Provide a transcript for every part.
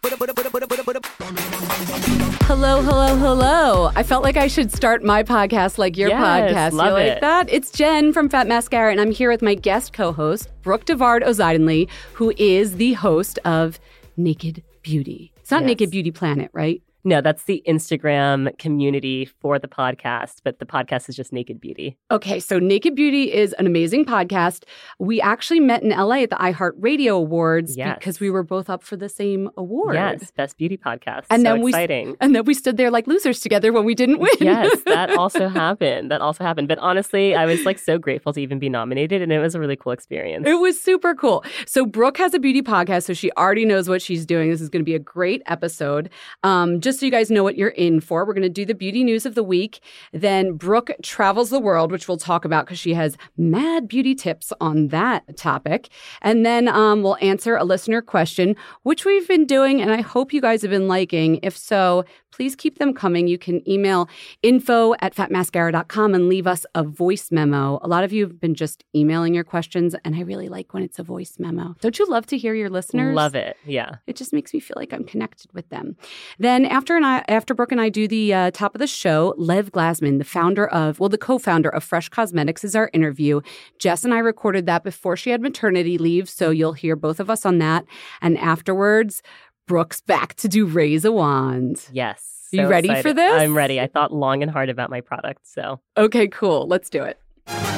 Hello, hello, hello. I felt like I should start my podcast like your podcast. Love you it. like that? It's Jen from Fat Mascara, and I'm here with my guest co-host, Brooke Devard-Ozaidenly, who is the host of Naked Beauty. It's not Naked Beauty Planet, right? No, that's the Instagram community for the podcast, but the podcast is just Naked Beauty. Okay, so Naked Beauty is an amazing podcast. We actually met in LA at the iHeartRadio Awards because we were both up for the same award. Yes, Best Beauty Podcast. And so then exciting. And then we stood there like losers together when we didn't win. Yes, that also happened. But honestly, I was like so grateful to even be nominated, and it was a really cool experience. It was super cool. So Brooke has a beauty podcast, so she already knows what she's doing. This is going to be a great episode. Just so you guys know what you're in for, we're going to do the beauty news of the week. Then Brooke travels the world, which we'll talk about because she has mad beauty tips on that topic. And then we'll answer a listener question, which we've been doing, and I hope you guys have been liking. If so, please keep them coming. You can email info@fatmascara.com and leave us a voice memo. A lot of you have been just emailing your questions, and I really like when it's a voice memo. Don't you love to hear your listeners? Love it, yeah. It just makes me feel like I'm connected with them. Then after Brooke and I do the top of the show, Lev Glasman, the co-founder of Fresh Cosmetics, is our interview. Jess and I recorded that before she had maternity leave, so you'll hear both of us on that. And afterwards, Brooke's back to do Raise a Wand. Yes. You ready for this? I'm ready. I thought long and hard about my product, so. Okay, cool. Let's do it.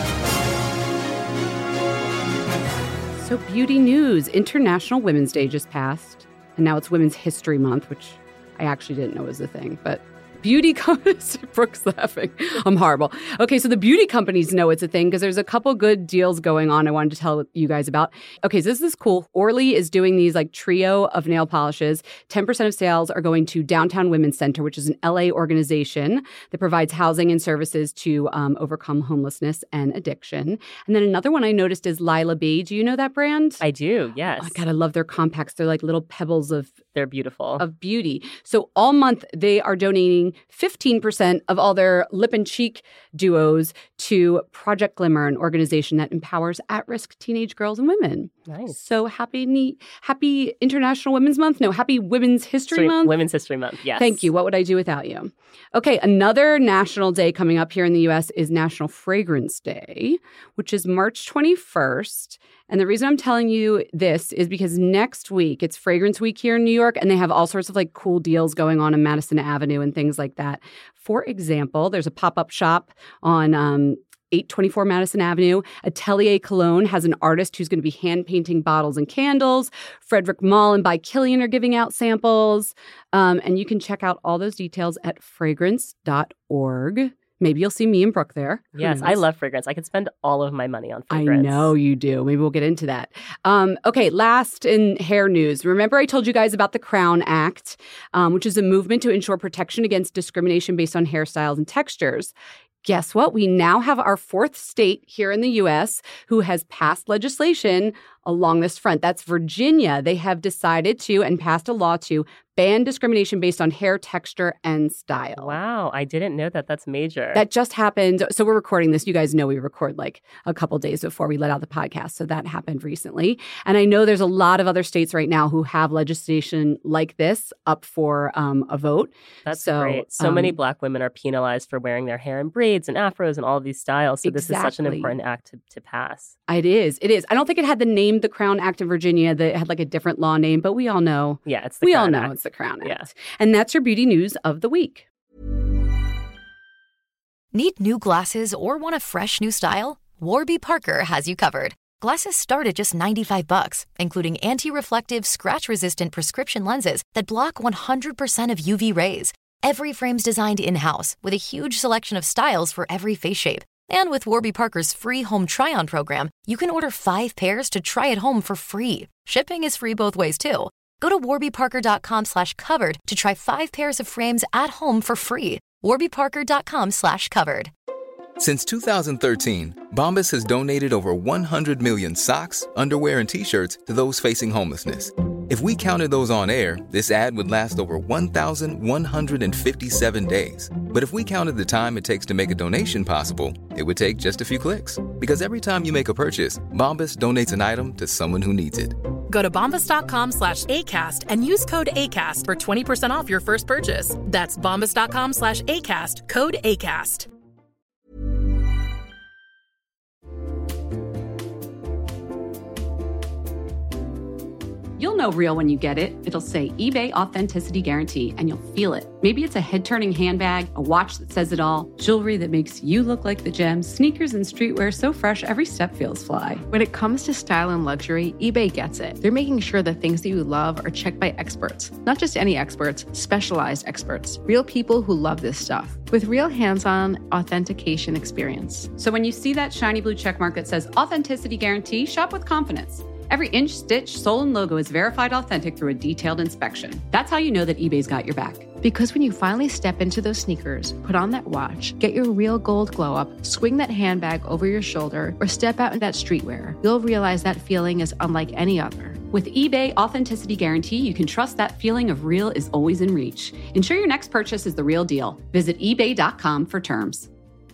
So beauty news. International Women's Day just passed, and now it's Women's History Month, which I actually didn't know was a thing, but beauty companies, Brooke's laughing. I'm horrible. Okay, so the beauty companies know it's a thing because there's a couple good deals going on I wanted to tell you guys about. Okay, so this is cool. Orly is doing these like trio of nail polishes. 10% of sales are going to Downtown Women's Center, which is an LA organization that provides housing and services to overcome homelessness and addiction. And then another one I noticed is Lila B. Do you know that brand? I do, yes. Oh my God, I love their compacts. They're like little pebbles They're beautiful. Of beauty. So all month they are donating 15% of all their lip and cheek duos to Project Glimmer, an organization that empowers at-risk teenage girls and women. Nice. So happy International Women's Month. No, happy Women's History Month. Women's History Month, yes. Thank you. What would I do without you? Okay, another national day coming up here in the U.S. is National Fragrance Day, which is March 21st. And the reason I'm telling you this is because next week, it's Fragrance Week here in New York, and they have all sorts of like cool deals going on Madison Avenue and things like that. For example, there's a pop-up shop on 824 Madison Avenue. Atelier Cologne has an artist who's going to be hand-painting bottles and candles. Frederick Malle and By Killian are giving out samples. And you can check out all those details at fragrance.org. Maybe you'll see me and Brooke there. Yes, I love fragrance. I could spend all of my money on fragrance. I know you do. Maybe we'll get into that. Okay, last in hair news. Remember I told you guys about the Crown Act, which is a movement to ensure protection against discrimination based on hairstyles and textures. Guess what? We now have our fourth state here in the U.S. who has passed legislation along this front. That's Virginia. They have decided to and passed a law to ban discrimination based on hair texture and style. Wow, I didn't know that. That's major. That just happened. So we're recording this. You guys know we record like a couple days before we let out the podcast. So that happened recently. And I know there's a lot of other states right now who have legislation like this up for a vote. That's great. So many Black women are penalized for wearing their hair in braids and afros and all of these styles. So this is such an important act to pass. It is. It is. I don't think it had the name, the Crown Act in Virginia. That had like a different law name, but we all know. Yeah, it's the Crown Act. It's the Crown Act. Yeah. And that's your beauty news of the week. Need new glasses or want a fresh new style? Warby Parker has you covered. Glasses start at just $95, including anti-reflective, scratch-resistant prescription lenses that block 100% of UV rays. Every frame's designed in-house with a huge selection of styles for every face shape. And with Warby Parker's free home try-on program, you can order 5 pairs to try at home for free. Shipping is free both ways, too. Go to warbyparker.com/covered to try 5 pairs of frames at home for free. warbyparker.com/covered. Since 2013, Bombas has donated over 100 million socks, underwear, and T-shirts to those facing homelessness. If we counted those on air, this ad would last over 1,157 days. But if we counted the time it takes to make a donation possible, it would take just a few clicks. Because every time you make a purchase, Bombas donates an item to someone who needs it. Go to bombas.com/ACAST and use code ACAST for 20% off your first purchase. That's bombas.com/ACAST, code ACAST. You'll know real when you get it. It'll say eBay Authenticity Guarantee, and you'll feel it. Maybe it's a head-turning handbag, a watch that says it all, jewelry that makes you look like the gem, sneakers and streetwear so fresh every step feels fly. When it comes to style and luxury, eBay gets it. They're making sure the things that you love are checked by experts. Not just any experts, specialized experts. Real people who love this stuff. With real hands-on authentication experience. So when you see that shiny blue checkmark that says Authenticity Guarantee, shop with confidence. Every inch, stitch, sole, and logo is verified authentic through a detailed inspection. That's how you know that eBay's got your back. Because when you finally step into those sneakers, put on that watch, get your real gold glow up, swing that handbag over your shoulder, or step out in that streetwear, you'll realize that feeling is unlike any other. With eBay Authenticity Guarantee, you can trust that feeling of real is always in reach. Ensure your next purchase is the real deal. Visit ebay.com for terms.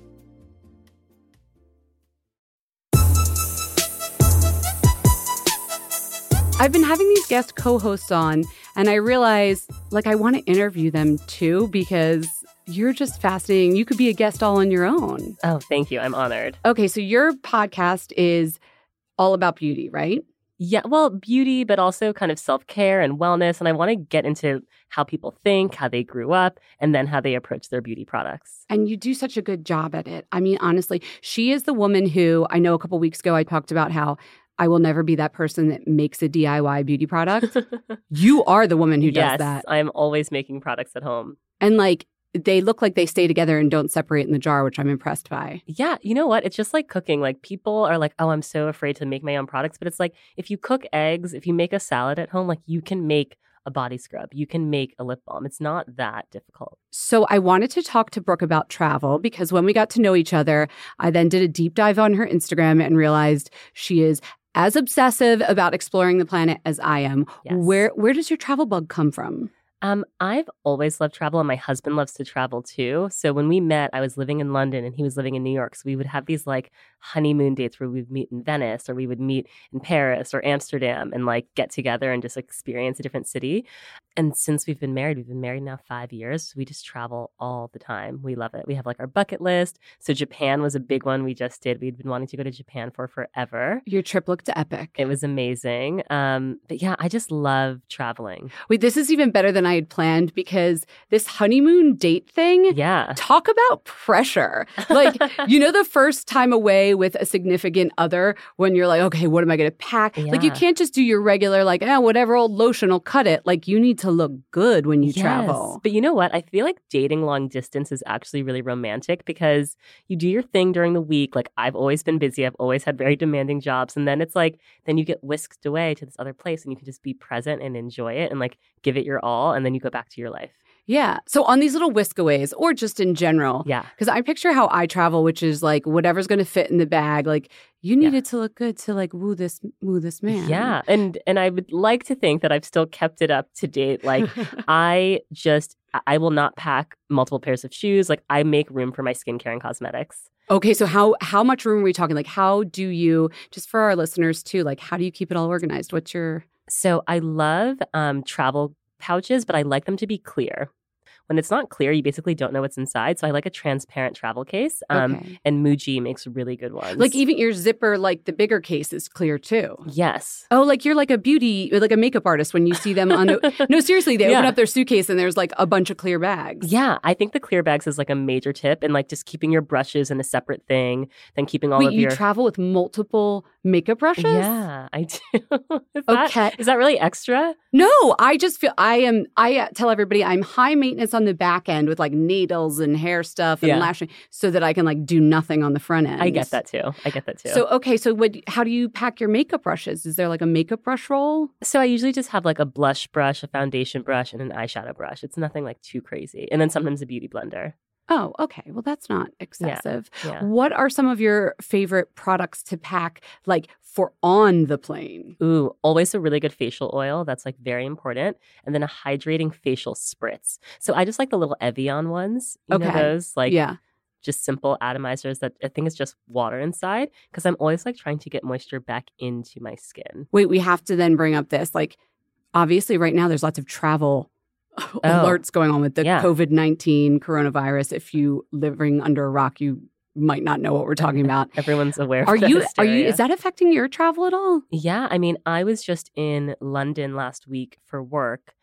I've been having these guest co-hosts on, and I realize, I want to interview them too, because you're just fascinating. You could be a guest all on your own. Oh, thank you. I'm honored. Okay, so your podcast is all about beauty, right? Yeah, well, beauty, but also kind of self-care and wellness. And I want to get into how people think, how they grew up, and then how they approach their beauty products. And you do such a good job at it. I mean, honestly, she is the woman who, I know a couple weeks ago I talked about how I will never be that person that makes a DIY beauty product. You are the woman who does that. Yes, I'm always making products at home. And they look like they stay together and don't separate in the jar, which I'm impressed by. Yeah, you know what? It's just like cooking. People are like, oh, I'm so afraid to make my own products. But it's like, if you cook eggs, if you make a salad at home, you can make a body scrub. You can make a lip balm. It's not that difficult. So I wanted to talk to Brooke about travel because when we got to know each other, I then did a deep dive on her Instagram and realized she is as obsessive about exploring the planet as I am. Yes. Where does your travel bug come from? I've always loved travel, and my husband loves to travel too. So when we met, I was living in London and he was living in New York. So we would have these honeymoon dates where we would meet in Venice, or we would meet in Paris or Amsterdam and get together and just experience a different city. And since we've been married now 5 years. So we just travel all the time. We love it. We have our bucket list. So Japan was a big one we just did. We'd been wanting to go to Japan for forever. Your trip looked epic. It was amazing. But yeah, I just love traveling. Wait, this is even better than I had planned because this honeymoon date thing, talk about pressure. The first time away with a significant other when you're okay, what am I going to pack? Yeah. You can't just do your regular, whatever old lotion will cut it. You need to look good when you travel. But you know what? I feel like dating long distance is actually really romantic because you do your thing during the week. I've always been busy. I've always had very demanding jobs. And then it's then you get whisked away to this other place and you can just be present and enjoy it and give it your all. And then you go back to your life. Yeah. So on these little whiskaways or just in general. Yeah. Because I picture how I travel, which is whatever's going to fit in the bag. You needed to look good to woo this man. Yeah. And I would like to think that I've still kept it up to date. I will not pack multiple pairs of shoes. I make room for my skincare and cosmetics. Okay. So how much room are we talking? How do you, just for our listeners too, how do you keep it all organized? What's your... So I love travel pouches, but I like them to be clear. When it's not clear, you basically don't know what's inside. So I like a transparent travel case. Okay. And Muji makes really good ones. Even your zipper, the bigger case is clear too. Yes. Oh, you're a makeup artist when you see them on... No, seriously, they open up their suitcase and there's a bunch of clear bags. Yeah, I think the clear bags is a major tip. And just keeping your brushes in a separate thing, then keeping all of your... Wait, you travel with multiple makeup brushes? Yeah, I do. Is that really extra? No, I just feel I tell everybody I'm high maintenance on the back end with needles and hair stuff and lashing so that I can do nothing on the front end. I get that too. So, okay, so how do you pack your makeup brushes? Is there a makeup brush roll? So I usually just have a blush brush, a foundation brush, and an eyeshadow brush. It's nothing too crazy. And then sometimes a beauty blender. Oh, okay. Well, that's not excessive. Yeah. What are some of your favorite products to pack, for on the plane? Ooh, always a really good facial oil. That's very important. And then a hydrating facial spritz. So I just like the little Evian ones. You know those? Yeah. just simple atomizers that I think is just water inside, because I'm always like trying to get moisture back into my skin. Wait, we have to then bring up this. Like, obviously, right now there's lots of travel alerts going on with the COVID-19 coronavirus. If you living under a rock, you might not know what we're talking about. Everyone's aware of Are the you? hysteria. Is that affecting your travel at all? Yeah, I mean, I was just in London last week for work.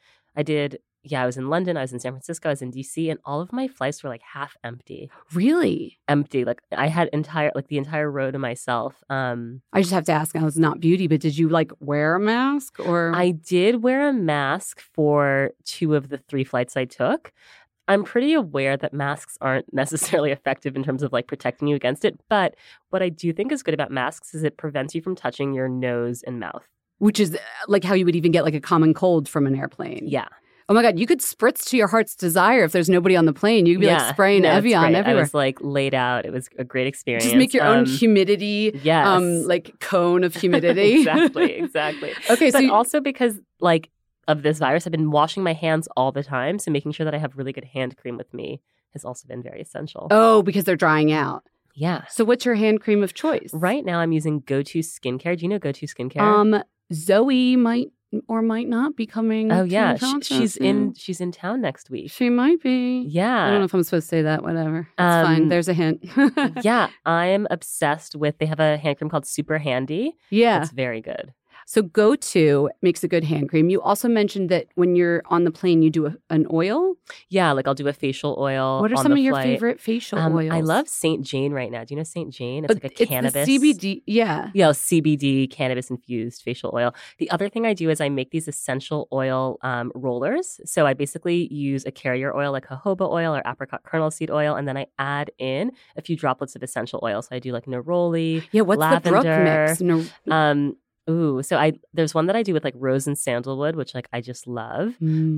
I was in London, I was in San Francisco, I was in DC, and all of my flights were like half empty. Really? Empty. Like I had the entire row to myself. I just have to ask, now it's not beauty, but did you like wear a mask or? I did wear a mask for 2 of the 3 flights I took. I'm pretty aware that masks aren't necessarily effective in terms of like protecting you against it. But what I do think is good about masks is it prevents you from touching your nose and mouth. Which is like how you would even get like a common cold from an airplane. Yeah. Oh my God, you could spritz to your heart's desire if there's nobody on the plane. You could be like spraying Evian everywhere. I was like laid out. It was a great experience. Just make your own humidity, like cone of humidity. Exactly. Okay, but also because like of this virus, I've been washing my hands all the time. So making sure that I have really good hand cream with me has also been very essential. Oh, because they're drying out. Yeah. So what's your hand cream of choice? Right now I'm using GoTo Skincare. Do you know GoTo Skincare? Zoe might or might not be coming. Oh yeah, she's in town next week. She might be. Yeah. I don't know if I'm supposed to say that. Whatever. It's fine. There's a hint. Yeah, I'm obsessed with. They have a hand cream called Super Handy. Yeah, it's very good. So GoTo makes a good hand cream. You also mentioned that when you're on the plane, you do an oil? Yeah, like I'll do a facial oil. What are some of your favorite facial oils? I love St. Jane right now. Do you know St. Jane? It's like a cannabis. The CBD, yeah. Yeah, CBD, cannabis-infused facial oil. The other thing I do is I make these essential oil rollers. So I basically use a carrier oil like jojoba oil or apricot kernel seed oil, and then I add in a few droplets of essential oil. So I do like neroli, what's lavender, the Brooke mix? There's one that I do with like rose and sandalwood, which like I just love.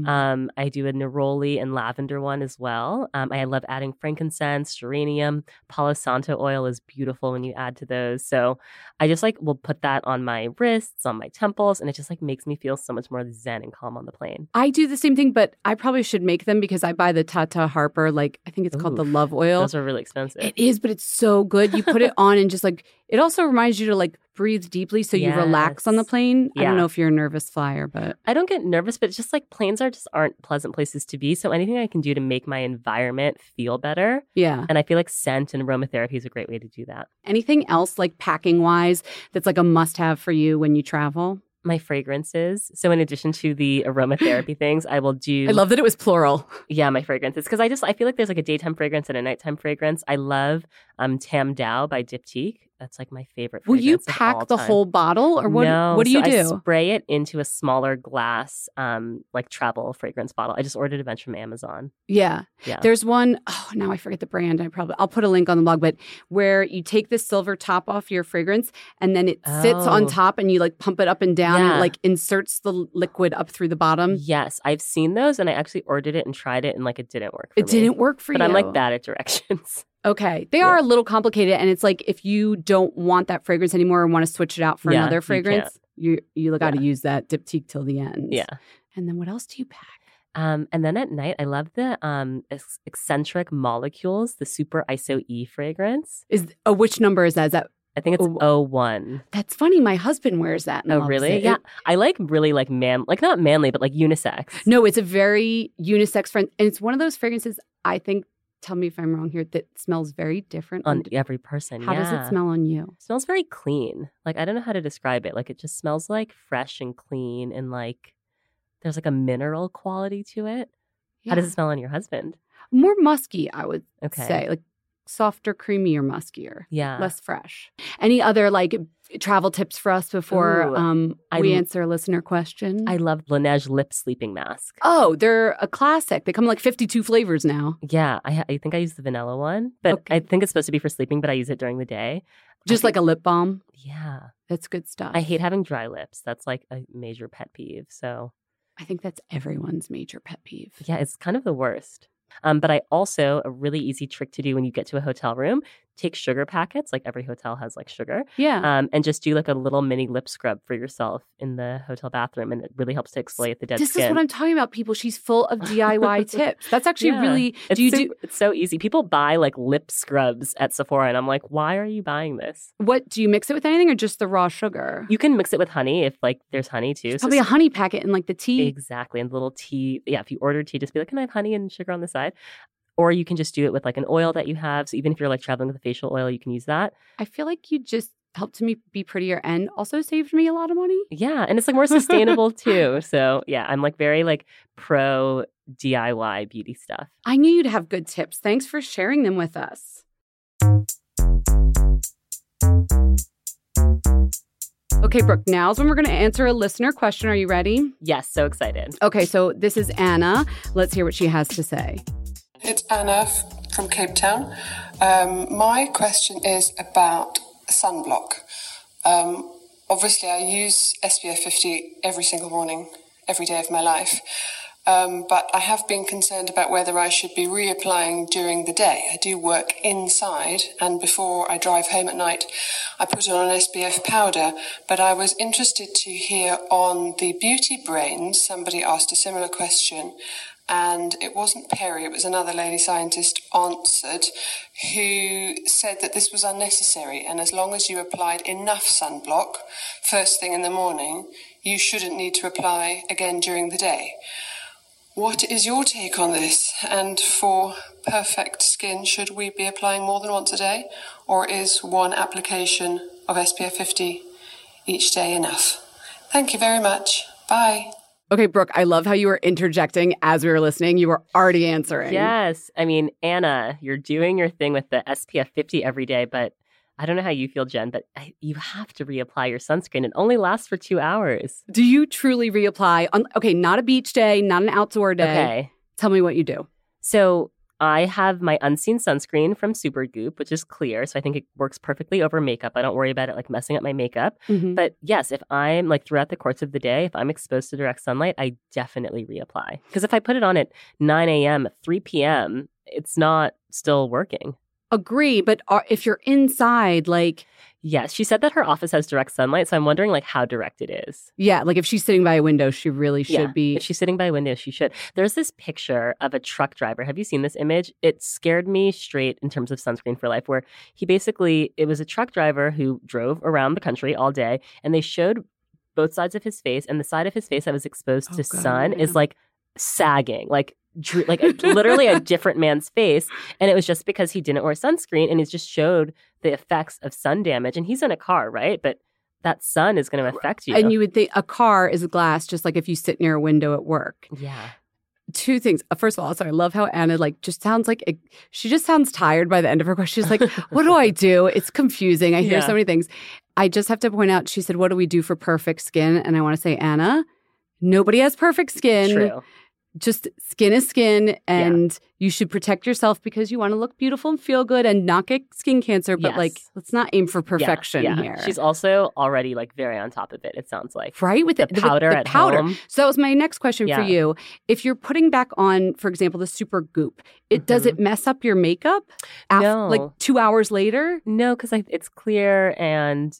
I do a neroli and lavender one as well. I love adding frankincense, geranium, Palo Santo oil is beautiful when you add to those. So I just like will put that on my wrists, on my temples, and it just like makes me feel so much more zen and calm on the plane. I do the same thing, but I probably should make them because I buy the Tata Harper, like I think it's called the Love Oil. Those are really expensive. It is, but it's so good. You put it on and just like it also reminds you to like breathe deeply so you relax on the plane. Yeah. I don't know if you're a nervous flyer, but I don't get nervous, but it's just like planes aren't pleasant places to be. So anything I can do to make my environment feel better. Yeah. And I feel like scent and aromatherapy is a great way to do that. Anything else like packing wise that's like a must have for you when you travel? My fragrances. So in addition to the aromatherapy things, I will do... I love that it was plural. Yeah, my fragrances. Because I feel like there's like a daytime fragrance and a nighttime fragrance. I love Tam Dao by Diptyque. That's like my favorite fragrance. Will you pack the whole bottle or what? No, what do you do? I spray it into a smaller glass, like travel fragrance bottle. I just ordered a bunch from Amazon. Yeah. There's one, now I forget the brand. I'll put a link on the blog, but where you take the silver top off your fragrance and then it sits on top and you like pump it up and down and it like inserts the liquid up through the bottom. Yes, I've seen those and I actually ordered it and tried it and like it didn't work for me. It didn't work for you. But I'm like bad at directions. Okay. They are a little complicated. And it's like if you don't want that fragrance anymore and want to switch it out for another fragrance, you got to use that Diptyque till the end. Yeah. And then what else do you pack? And then at night, I love the Eccentric Molecules, the Super ISO E fragrance. Which number is that? Is that? I think it's 01. That's funny. My husband wears that. And really? It. Yeah. I like really like not manly, but like unisex. No, it's a very unisex friend. And it's one of those fragrances, I think, tell me if I'm wrong here, that smells very different on every person. How does it smell on you? It smells very clean. Like, I don't know how to describe it. Like, it just smells like fresh and clean and like there's like a mineral quality to it. Yeah. How does it smell on your husband? More musky, I would say. Like softer, creamier, muskier. Yeah. Less fresh. Any other like travel tips for us before we answer a listener question? I love Laneige lip sleeping mask. Oh, they're a classic. They come in like 52 flavors now. Yeah. I think I use the vanilla one, but I think it's supposed to be for sleeping, but I use it during the day. Just like a lip balm? Yeah. That's good stuff. I hate having dry lips. That's like a major pet peeve. So I think that's everyone's major pet peeve. Yeah, it's kind of the worst. But I also, a really easy trick to do when you get to a hotel room, take sugar packets, like every hotel has like sugar, Yeah. and just do like a little mini lip scrub for yourself in the hotel bathroom. And it really helps to exfoliate the dead This skin. is what I'm talking about, people. She's full of DIY tips. That's actually really, It's so easy. People buy like lip scrubs at Sephora and I'm like, why are you buying this? what, do you mix it with anything or just the raw sugar? You can mix it with honey if like there's honey too. Probably a honey packet in like the tea. Exactly. And little tea. Yeah, if you order tea, just be like, can I have honey and sugar on the side? Or you can just do it with like an oil that you have. So even if you're like traveling with a facial oil, you can use that. I feel like you just helped me be prettier and also saved me a lot of money. Yeah. And it's like more sustainable too. So yeah, I'm like very like pro DIY beauty stuff. I knew you'd have good tips. Thanks for sharing them with us. Okay, Brooke, now's when we're going to answer a listener question. Are you ready? Yes. So excited. Okay, so this is Anna. Let's hear what she has to say. It's Anna from Cape Town. My question is about sunblock. Obviously, I use SPF 50 every single morning, every day of my life. But I have been concerned about whether I should be reapplying during the day. I do work inside, and before I drive home at night, I put on an SPF powder. But I was interested to hear on the Beauty Brains, somebody asked a similar question, and it wasn't Perry, it was another lady scientist answered, who said that this was unnecessary, and as long as you applied enough sunblock first thing in the morning, you shouldn't need to apply again during the day. What is your take on this? And for perfect skin, should we be applying more than once a day? Or is one application of SPF 50 each day enough? Thank you very much. Bye. Okay, Brooke, I love how you were interjecting as we were listening. You were already answering. Yes. I mean, Anna, you're doing your thing with the SPF 50 every day, but I don't know how you feel, Jen, but you have to reapply your sunscreen. It only lasts for 2 hours. Do you truly reapply? Okay, not a beach day, not an outdoor day. Okay. Tell me what you do. So I have my unseen sunscreen from Supergoop, which is clear. So I think it works perfectly over makeup. I don't worry about it like messing up my makeup. Mm-hmm. But yes, if I'm like throughout the course of the day, if I'm exposed to direct sunlight, I definitely reapply. Because if I put it on at 9 a.m., 3 p.m., it's not still working. Agree, but if you're inside, like... Yes, she said that her office has direct sunlight, so I'm wondering like how direct it is. Yeah, like if she's sitting by a window, she really should be. If she's sitting by a window, she should. There's this picture of a truck driver. Have you seen this image? It scared me straight in terms of sunscreen for life, where it was a truck driver who drove around the country all day, and they showed both sides of his face, and the side of his face that was exposed to sun is like sagging, like literally a different man's face. And it was just because he didn't wear sunscreen, and it just showed the effects of sun damage. And he's in a car, right? But that sun is going to affect you. And you would think a car is glass, just like if you sit near a window at work. Yeah. Two things. First of all, I love how Anna just sounds like she just sounds tired by the end of her question. She's like, what do I do? It's confusing. I hear so many things. I just have to point out, she said, what do we do for perfect skin? And I want to say, Anna, nobody has perfect skin. True. Just skin is skin, and you should protect yourself because you want to look beautiful and feel good and not get skin cancer. But let's not aim for perfection here. She's also already very on top of it, it sounds like. Right? With the powder the at powder. home. So that was my next question for you. If you're putting back on, for example, the Supergoop, does it mess up your makeup? No. Like 2 hours later? No, because it's clear, and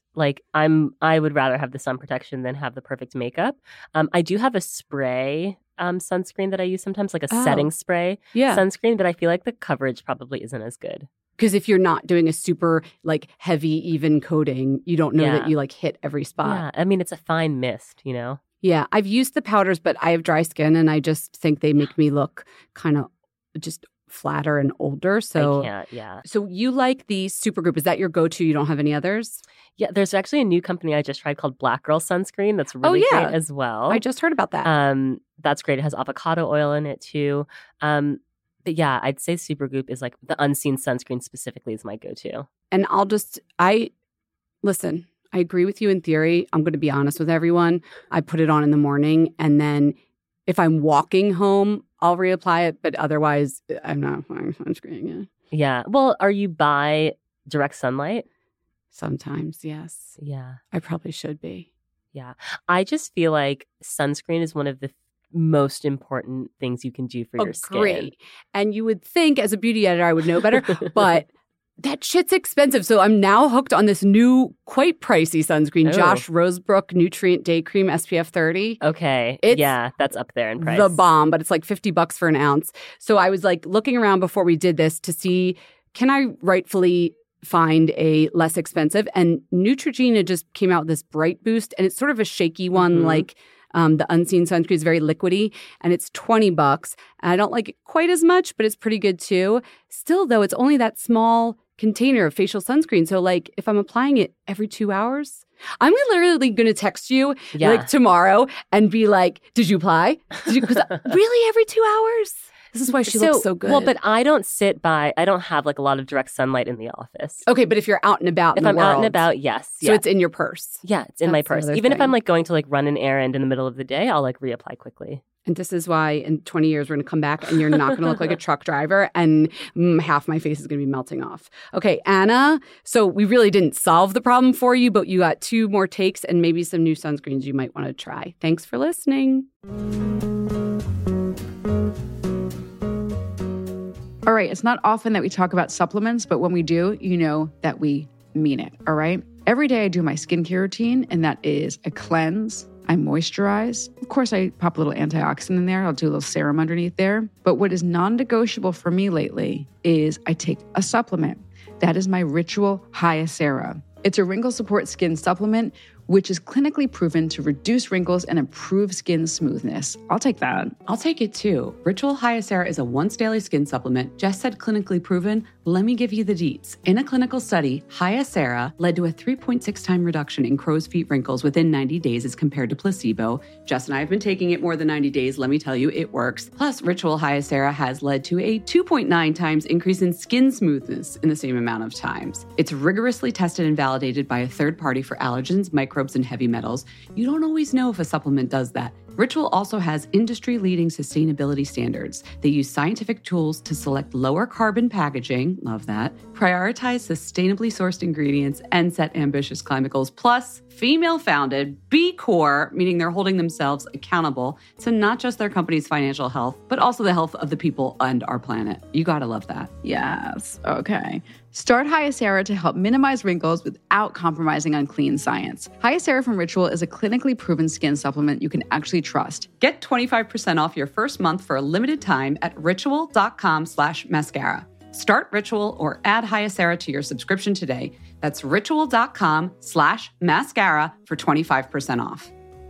I would rather have the sun protection than have the perfect makeup. I do have a spray sunscreen that I use sometimes, like a setting spray sunscreen, but I feel like the coverage probably isn't as good. Because if you're not doing a super heavy, even coating, you don't know that you hit every spot. Yeah, I mean, it's a fine mist, you know? Yeah, I've used the powders, but I have dry skin, and I just think they make me look kind of just flatter and older. So I can't, yeah. So you like the Supergoop. Is that your go-to? You don't have any others? Yeah, there's actually a new company I just tried called Black Girl Sunscreen that's really great as well. I just heard about that. That's great. It has avocado oil in it too. But yeah, I'd say Supergoop is the unseen sunscreen specifically is my go-to. And listen, I agree with you in theory. I'm going to be honest with everyone. I put it on in the morning, and then if I'm walking home, I'll reapply it. But otherwise, I'm not wearing sunscreen. Yeah. Well, are you by direct sunlight? Sometimes, yes. Yeah. I probably should be. Yeah. I just feel like sunscreen is one of the most important things you can do for your skin. And you would think as a beauty editor I would know better, but That shit's expensive. So I'm now hooked on this new, quite pricey sunscreen, Josh Rosebrook Nutrient Day Cream SPF 30. Okay. Yeah, that's up there in price. The bomb, but it's like $50 for an ounce. So I was like looking around before we did this to see, can I rightfully find a less expensive? And Neutrogena just came out with this Bright Boost, and it's sort of a shaky one, like the Unseen sunscreen is very liquidy, and it's $20. And I don't like it quite as much, but it's pretty good too. Still, though, it's only that small container of facial sunscreen. So like if I'm applying it every 2 hours, I'm literally going to text you like tomorrow and be like, did you apply? Because really every 2 hours? This is why she looks so good. Well, but I don't have like a lot of direct sunlight in the office. Okay, but if you're out and about if I'm out and about, yes. So it's in your purse. Yeah, it's in my purse. Even if I'm like going to like run an errand in the middle of the day, I'll like reapply quickly. And this is why in 20 years, we're going to come back and you're not going to look like a truck driver and half my face is going to be melting off. Okay, Anna, so we really didn't solve the problem for you, but you got 2 more takes and maybe some new sunscreens you might want to try. Thanks for listening. All right, it's not often that we talk about supplements, but when we do, you know that we mean it, all right? Every day I do my skincare routine, and that is I cleanse, I moisturize. Of course, I pop a little antioxidant in there. I'll do a little serum underneath there. But what is non-negotiable for me lately is I take a supplement. That is my Ritual Hyacera. It's a wrinkle support skin supplement, which is clinically proven to reduce wrinkles and improve skin smoothness. I'll take that. I'll take it too. Ritual Hyacera is a once daily skin supplement. Jess said clinically proven. Let me give you the deets. In a clinical study, Hyacera led to a 3.6 time reduction in crow's feet wrinkles within 90 days as compared to placebo. Jess and I have been taking it more than 90 days. Let me tell you, it works. Plus, Ritual Hyacera has led to a 2.9 times increase in skin smoothness in the same amount of times. It's rigorously tested and validated by a third party for allergens, microbes, and heavy metals. You don't always know if a supplement does that. Ritual also has industry-leading sustainability standards. They use scientific tools to select lower carbon packaging, love that, prioritize sustainably sourced ingredients, and set ambitious climate goals. Plus, female-founded, B Corp, meaning they're holding themselves accountable to not just their company's financial health, but also the health of the people and our planet. You gotta love that. Yes, okay. Start Hyacera to help minimize wrinkles without compromising on clean science. Hyacera from Ritual is a clinically proven skin supplement you can actually trust. Get 25% off your first month for a limited time at ritual.com/mascara. Start Ritual or add Hyacera to your subscription today. That's ritual.com/mascara for 25% off.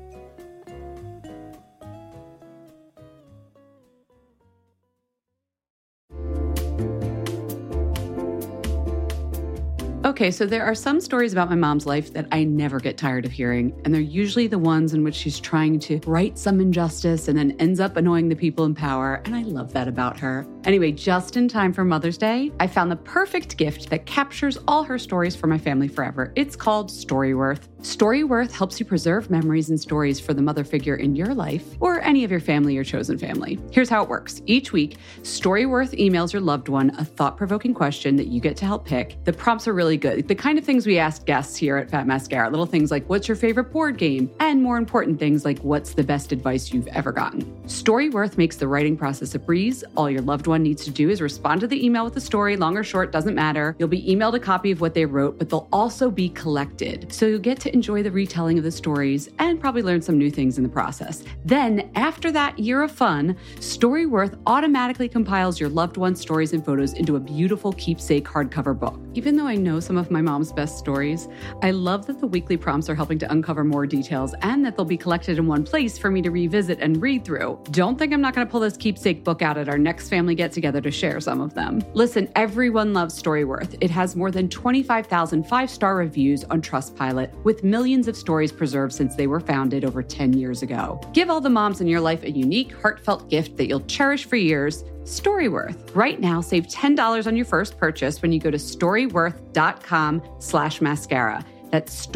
Okay, so there are some stories about my mom's life that I never get tired of hearing, and they're usually the ones in which she's trying to right some injustice and then ends up annoying the people in power, and I love that about her. Anyway, just in time for Mother's Day, I found the perfect gift that captures all her stories for my family forever. It's called Storyworth. Storyworth helps you preserve memories and stories for the mother figure in your life or any of your family or chosen family. Here's how it works. Each week, Storyworth emails your loved one a thought-provoking question that you get to help pick. The prompts are really good. The kind of things we ask guests here at Fat Mascara. Little things like, what's your favorite board game? And more important things like, what's the best advice you've ever gotten? Storyworth makes the writing process a breeze. All your loved one needs to do is respond to the email with the story, long or short, doesn't matter. You'll be emailed a copy of what they wrote, but they'll also be collected. So you'll get to enjoy the retelling of the stories and probably learn some new things in the process. Then, after that year of fun, Storyworth automatically compiles your loved one's stories and photos into a beautiful keepsake hardcover book. Even though I know some of my mom's best stories, I love that the weekly prompts are helping to uncover more details and that they'll be collected in one place for me to revisit and read through. Don't think I'm not going to pull this keepsake book out at our next family get-together to share some of them. Listen, everyone loves Storyworth. It has more than 25,000 5-star reviews on Trustpilot, with millions of stories preserved since they were founded over 10 years ago. Give all the moms in your life a unique, heartfelt gift that you'll cherish for years. Storyworth. Right now, save $10 on your first purchase when you go to storyworth.com/mascara. That's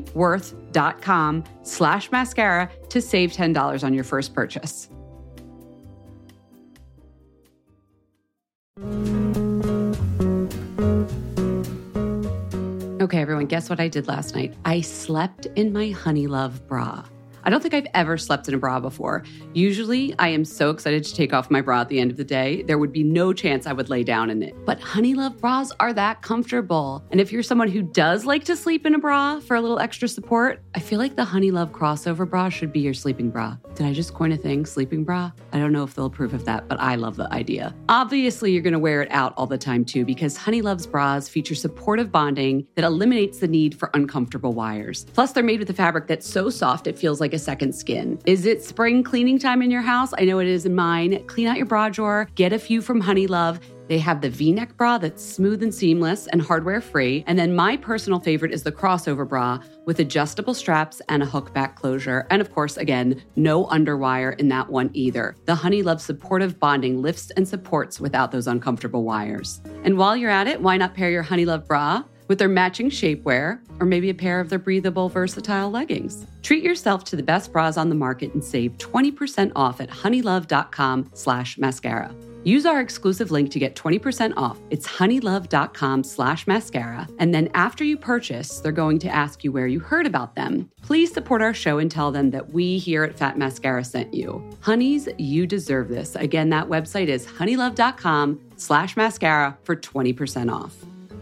storyworth.com/mascara to save $10 on your first purchase. Okay, everyone, guess what I did last night? I slept in my Honeylove bra. I don't think I've ever slept in a bra before. Usually, I am so excited to take off my bra at the end of the day, there would be no chance I would lay down in it. But Honeylove bras are that comfortable. And if you're someone who does like to sleep in a bra for a little extra support, I feel like the Honeylove crossover bra should be your sleeping bra. Did I just coin a thing, sleeping bra? I don't know if they'll approve of that, but I love the idea. Obviously, you're going to wear it out all the time too, because Honeylove's bras feature supportive bonding that eliminates the need for uncomfortable wires. Plus, they're made with a fabric that's so soft it feels like a second skin. Is it spring cleaning time in your house? I know it is in mine. Clean out your bra drawer, get a few from Honeylove. They have the V-neck bra that's smooth and seamless and hardware-free. And then my personal favorite is the crossover bra with adjustable straps and a hook back closure. And of course, again, no underwire in that one either. The Honeylove supportive bonding lifts and supports without those uncomfortable wires. And while you're at it, why not pair your Honeylove bra with their matching shapewear, or maybe a pair of their breathable, versatile leggings? Treat yourself to the best bras on the market and save 20% off at honeylove.com/mascara. Use our exclusive link to get 20% off. It's honeylove.com/mascara. And then after you purchase, they're going to ask you where you heard about them. Please support our show and tell them that we here at Fat Mascara sent you. Honeys, you deserve this. Again, that website is honeylove.com/mascara for 20% off.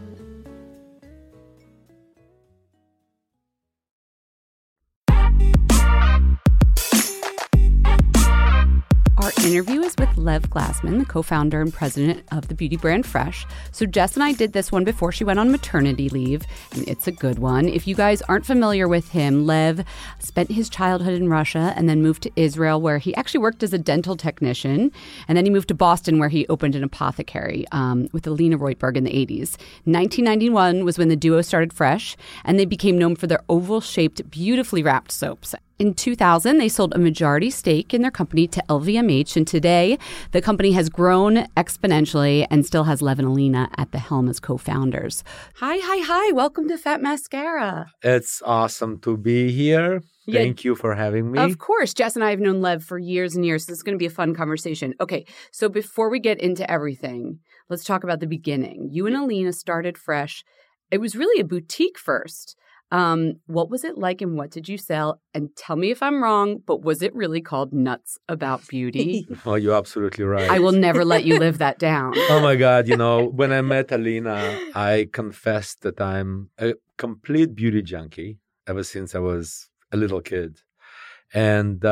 Our interview is with Lev Glassman, the co-founder and president of the beauty brand Fresh. So Jess and I did this one before she went on maternity leave, and it's a good one. If you guys aren't familiar with him, Lev spent his childhood in Russia and then moved to Israel, where he actually worked as a dental technician. And then he moved to Boston, where he opened an apothecary with Alina Reutberg in the 80s. 1991 was when the duo started Fresh, and they became known for their oval-shaped, beautifully wrapped soaps. In 2000, they sold a majority stake in their company to LVMH, and today the company has grown exponentially and still has Lev and Alina at the helm as co-founders. Hi. Welcome to Fat Mascara. It's awesome to be here. Thank you for having me. Of course. Jess and I have known Lev for years and years. So this is going to be a fun conversation. Okay, so before we get into everything, let's talk about the beginning. You and Alina started Fresh. It was really a boutique first. What was it like and what did you sell? And tell me if I'm wrong, but was it really called Nuts About Beauty? Oh, you're absolutely right. I will never let you live that down. Oh my God. When I met Alina, I confessed that I'm a complete beauty junkie ever since I was a little kid. And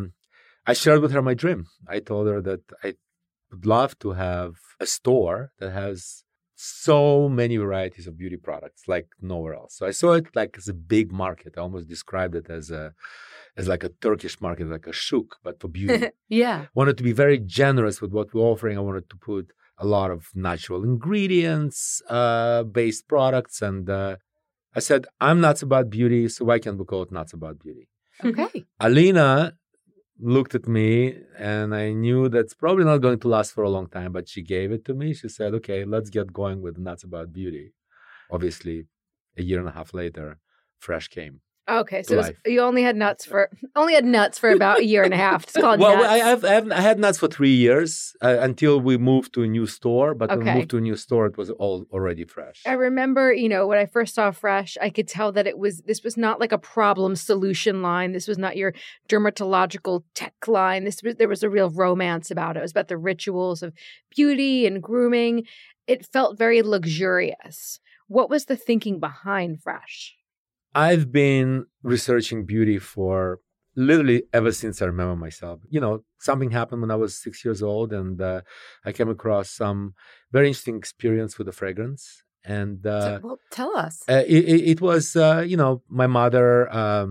I shared with her my dream. I told her that I would love to have a store that has so many varieties of beauty products like nowhere else. So I saw it like as a big market. I almost described it as like a Turkish market, like a shuk, but for beauty. Yeah. Wanted to be very generous with what we're offering. I wanted to put a lot of natural ingredients, based products. And I said, I'm Nuts About Beauty, so why can't we call it Nuts About Beauty? Okay. Alina looked at me and I knew that's probably not going to last for a long time, but she gave it to me. She said, okay, let's get going with Nuts About Beauty. Obviously, a year and a half later, Fresh came. Okay, so you only had nuts for about a year and a half. It's called well, nuts. I had nuts for 3 years until we moved to a new store. But when we moved to a new store, it was all already Fresh. I remember, when I first saw Fresh, I could tell that this was not like a problem solution line. This was not your dermatological tech line. There was a real romance about it. It was about the rituals of beauty and grooming. It felt very luxurious. What was the thinking behind Fresh? I've been researching beauty for literally ever since I remember myself. Something happened when I was 6 years old, and I came across some very interesting experience with a fragrance. And well, tell us. It was, my mother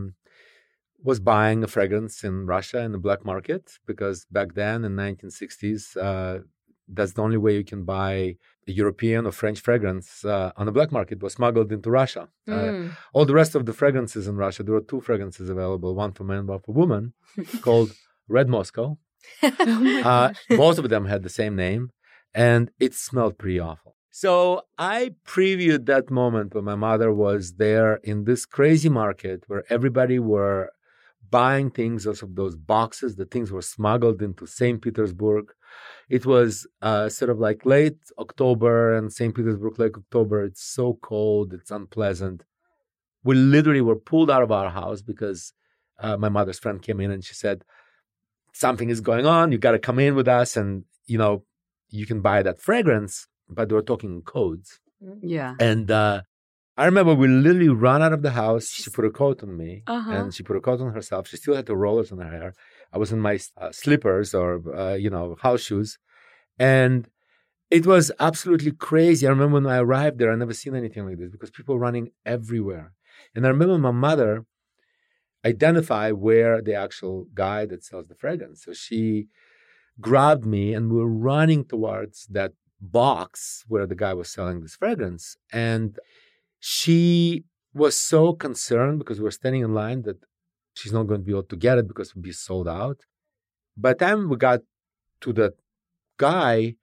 was buying a fragrance in Russia in the black market, because back then in the 1960s, that's the only way you can buy a European or French fragrance on the black market. Was smuggled into Russia. All the rest of the fragrances in Russia, there were 2 fragrances available, one for men, one for women, called Red Moscow. Both of them had the same name, and it smelled pretty awful. So I previewed that moment when my mother was there in this crazy market where everybody were buying things out of those boxes. The things were smuggled into St. Petersburg. It was sort of like late October, and St. Petersburg, late October, it's so cold, it's unpleasant. We literally were pulled out of our house because my mother's friend came in and she said, something is going on. You got to come in with us and, you can buy that fragrance. But they were talking in codes. Yeah. And I remember we literally ran out of the house. She put a coat on me and she put a coat on herself. She still had the rollers on her hair. I was in my slippers or, house shoes. And it was absolutely crazy. I remember when I arrived there, I never seen anything like this because people were running everywhere. And I remember my mother identified where the actual guy that sells the fragrance. So she grabbed me and we were running towards that box where the guy was selling this fragrance. And she was so concerned because we were standing in line that she's not going to be able to get it because it would be sold out. By the time we got to the guy,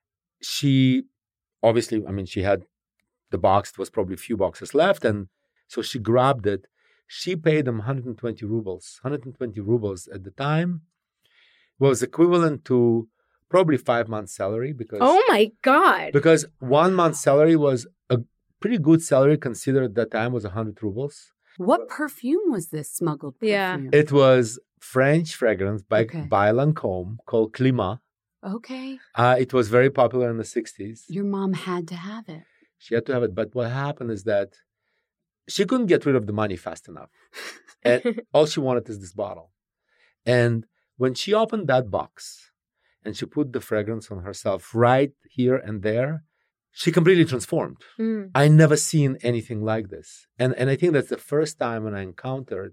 she obviously, she had the box. There was probably a few boxes left. And so she grabbed it. She paid him 120 rubles. 120 rubles at the time was equivalent to probably 5 months' salary because Oh my God. Because 1 month's salary was a pretty good salary considered at that time was 100 rubles. What perfume was this smuggled perfume? Yeah. It was French fragrance by Okay. Lancôme called Climat. Okay. It was very popular in the 60s. Your mom had to have it. She had to have it. But what happened is that she couldn't get rid of the money fast enough. And all she wanted is this bottle. And when she opened that box and she put the fragrance on herself right here and there, she completely transformed. I never seen anything like this. And I think that's the first time when I encountered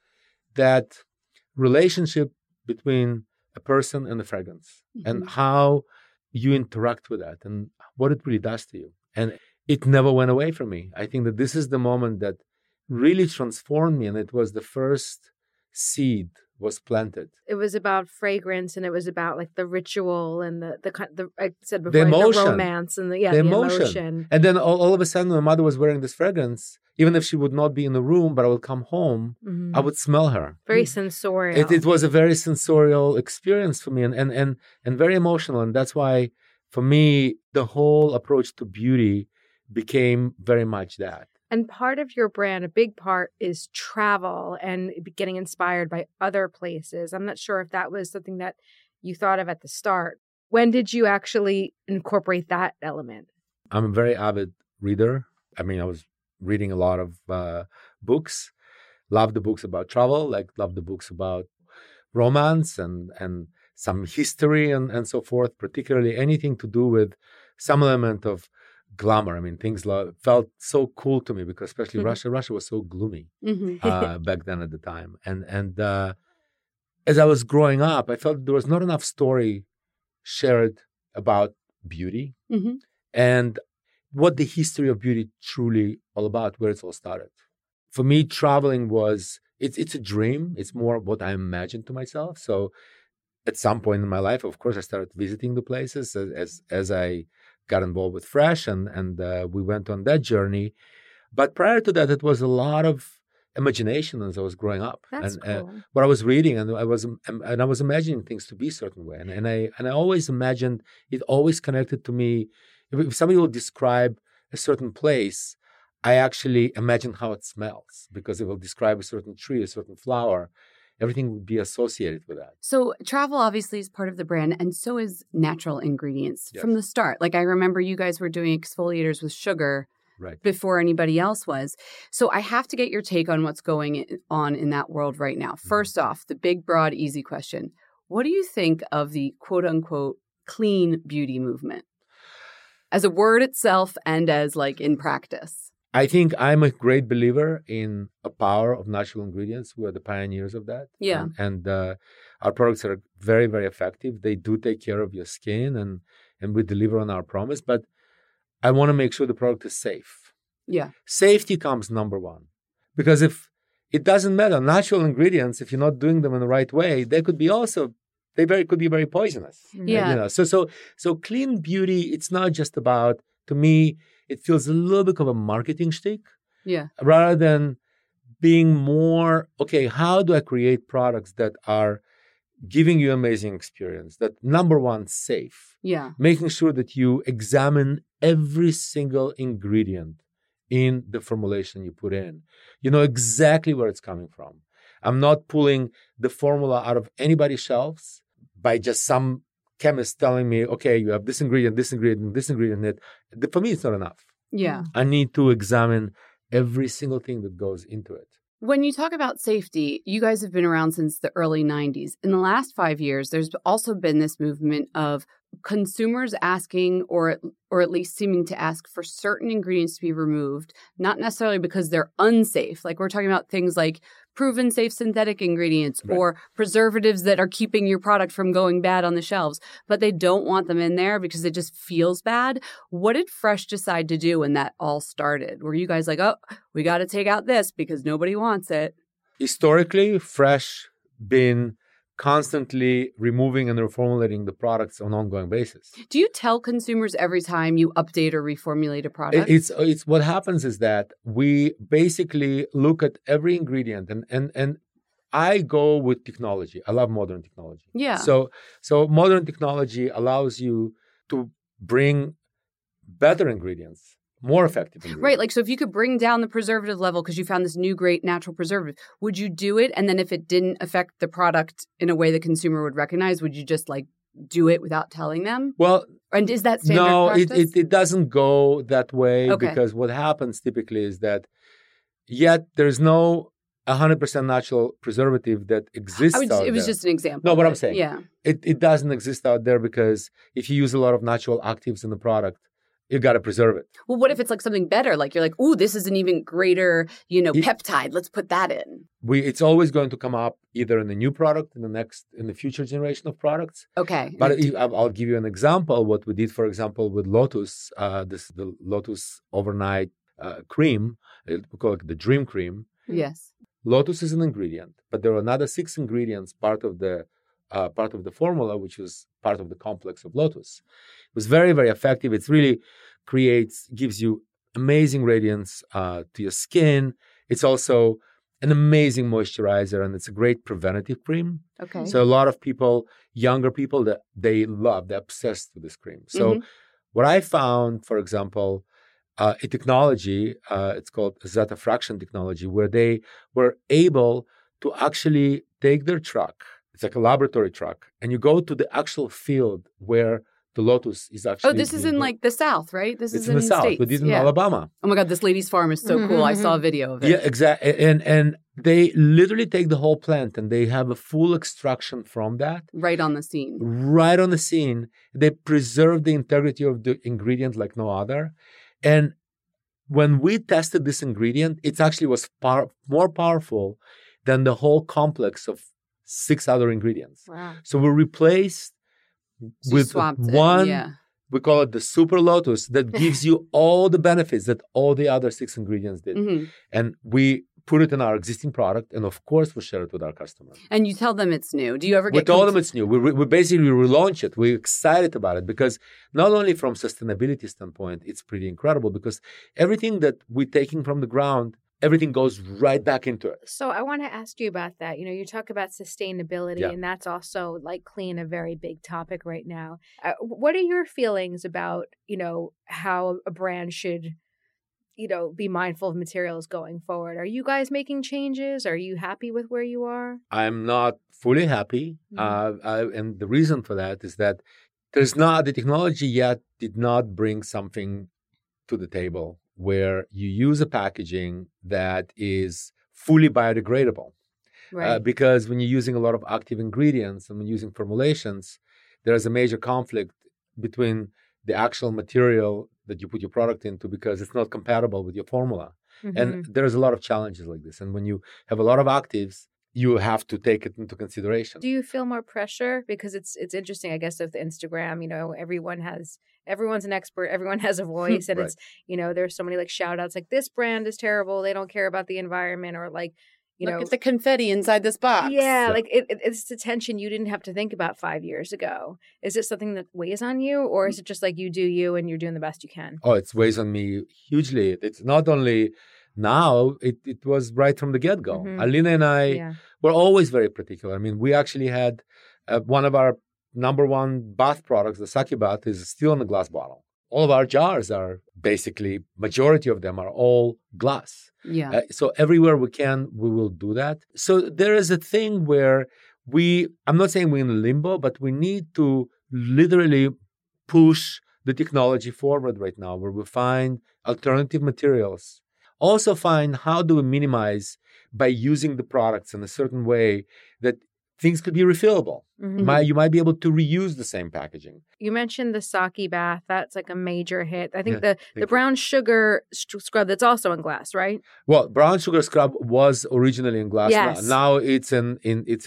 that relationship between a person and the fragrance and how you interact with that and what it really does to you. And it never went away from me. I think that this is the moment that really transformed me. And it was the first seed was planted. It was about fragrance and it was about like the ritual and the I said before, The emotion. the romance and the emotion. And then all of a sudden, my mother was wearing this fragrance. Even if she would not be in the room, but I would come home, I would smell her. Very sensorial. It was a very sensorial experience for me and very emotional. And that's why, for me, the whole approach to beauty became very much that. And part of your brand, a big part, is travel and getting inspired by other places. I'm not sure if that was something that you thought of at the start. When did you actually incorporate that element? I'm a very avid reader. I was reading a lot of books. Love the books about travel, love the books about romance and some history and so forth, particularly anything to do with some element of glamour. Things felt so cool to me because especially Russia was so gloomy back then at the time. And as I was growing up, I felt there was not enough story shared about beauty and what the history of beauty truly all about, where it's all started. For me, traveling it's a dream. It's more what I imagined to myself. So at some point in my life, of course, I started visiting the places as I got involved with Fresh and we went on that journey. But prior to that, it was a lot of imagination as I was growing up. That's cool. What I was reading and I was imagining things to be a certain way. And I always imagined it always connected to me. If somebody will describe a certain place, I actually imagine how it smells because it will describe a certain tree, a certain flower. Everything would be associated with that. So travel obviously is part of the brand, and so is natural ingredients from the start. I remember you guys were doing exfoliators with sugar before anybody else was. So I have to get your take on what's going on in that world right now. First off, the big, broad, easy question. What do you think of the quote-unquote clean beauty movement as a word itself and as in practice? I think I'm a great believer in a power of natural ingredients. We're the pioneers of that. Yeah. And our products are very, very effective. They do take care of your skin and we deliver on our promise. But I want to make sure the product is safe. Yeah. Safety comes number one. Because if it doesn't matter, natural ingredients, if you're not doing them in the right way, they could be very poisonous. Yeah. So clean beauty, it's not just about, to me, it feels a little bit of a marketing shtick. Yeah. Rather than being more, okay, how do I create products that are giving you amazing experience? That number one, safe. Yeah. Making sure that you examine every single ingredient in the formulation you put in. You know exactly where it's coming from. I'm not pulling the formula out of anybody's shelves by just some chemist telling me, okay, you have this ingredient, this ingredient, this ingredient in it. For me, it's not enough. Yeah. I need to examine every single thing that goes into it. When you talk about safety, you guys have been around since the early 90s. In the last 5 years, there's also been this movement of consumers asking or at least seeming to ask for certain ingredients to be removed, not necessarily because they're unsafe. Like we're talking about things like proven safe synthetic ingredients or preservatives that are keeping your product from going bad on the shelves, but they don't want them in there because it just feels bad. What did Fresh decide to do when that all started? Were you guys like, oh, we got to take out this because nobody wants it? Historically, Fresh been constantly removing and reformulating the products on an ongoing basis. Do you tell consumers every time you update or reformulate a product? It's what happens is that we basically look at every ingredient and I go with technology. I love modern technology. Yeah. So modern technology allows you to bring better ingredients, more effective ingredients. Right. Like, so if you could bring down the preservative level because you found this new great natural preservative, would you do it? And then if it didn't affect the product in a way the consumer would recognize, would you just like do it without telling them? Well, and is that standard practice? it doesn't go that way Okay. because what happens typically is that yet there's no 100% natural preservative that exists out there. It was just an example. No, what I'm saying. Yeah. It doesn't exist out there because if you use a lot of natural actives in the product, you got to preserve it. Well, what if it's like something better? Like you're like, ooh, this is an even greater, peptide. Let's put that in. It's always going to come up either in the new product, in the future generation of products. Okay. But I'll give you an example. What we did, for example, with Lotus, the Lotus overnight cream, we call it the Dream Cream. Yes. Lotus is an ingredient, but there are another 6 ingredients part of the formula, which was part of the complex of Lotus. It was very, very effective. It really gives you amazing radiance to your skin. It's also an amazing moisturizer, and it's a great preventative cream. Okay. So a lot of people, younger people, that they're obsessed with this cream. So what I found, for example, a technology, it's called Zeta Fraction technology, where they were able to actually take their truck. It's like a laboratory truck, and you go to the actual field where the Lotus is actually. Oh, this is in like the South, right? This is in the South. States. We did in Alabama. Oh my God, this lady's farm is so cool. I saw a video of it. Yeah, exactly. And they literally take the whole plant and they have a full extraction from that. Right on the scene. Right on the scene. They preserve the integrity of the ingredient like no other. And when we tested this ingredient, it actually was more powerful than the whole complex of 6 other ingredients. Wow. So we replaced with one, we call it the Super Lotus, that gives you all the benefits that all the other 6 ingredients did. Mm-hmm. And we put it in our existing product, and of course we share it with our customers. And you tell them it's new. Do you ever get... We told them it's new. We basically relaunch it. We're excited about it because not only from sustainability standpoint, it's pretty incredible because everything that we're taking from the ground, everything goes right back into it. So I want to ask you about that. You talk about sustainability, and that's also like clean, a very big topic right now. What are your feelings about, how a brand should, be mindful of materials going forward? Are you guys making changes? Are you happy with where you are? I'm not fully happy. And the reason for that is that the technology yet did not bring something to the table where you use a packaging that is fully biodegradable. Right. Because when you're using a lot of active ingredients and when using formulations, there's a major conflict between the actual material that you put your product into because it's not compatible with your formula. Mm-hmm. And there's a lot of challenges like this. And when you have a lot of actives, you have to take it into consideration. Do you feel more pressure? Because it's interesting, I guess, with Instagram, everyone's an expert, everyone has a voice, and Right. it's, there's so many like shout outs like this brand is terrible, they don't care about the environment, or like, Look at the confetti inside this box. Yeah, like it's the tension you didn't have to think about 5 years ago. Is it something that weighs on you, or is it just like you do you and you're doing the best you can? Oh, it weighs on me hugely. It's not only now, it was right from the get-go. Mhm. Alina and I were always very particular. I mean, we actually had one of our number one bath products, the Sake bath, is still in a glass bottle. all of our jars are basically, majority of them are all glass. Yeah. So everywhere we can, we will do that. So there is a thing where I'm not saying we're in limbo, but we need to literally push the technology forward right now, where we find alternative materials. Also find how do we minimize by using the products in a certain way that things could be refillable. Mhm. You might be able to reuse the same packaging. You mentioned the sake bath. That's like a major hit. I think Yeah, the you. brown sugar scrub that's also in glass, right? Well, brown sugar scrub was originally in glass. Yes. Now it's in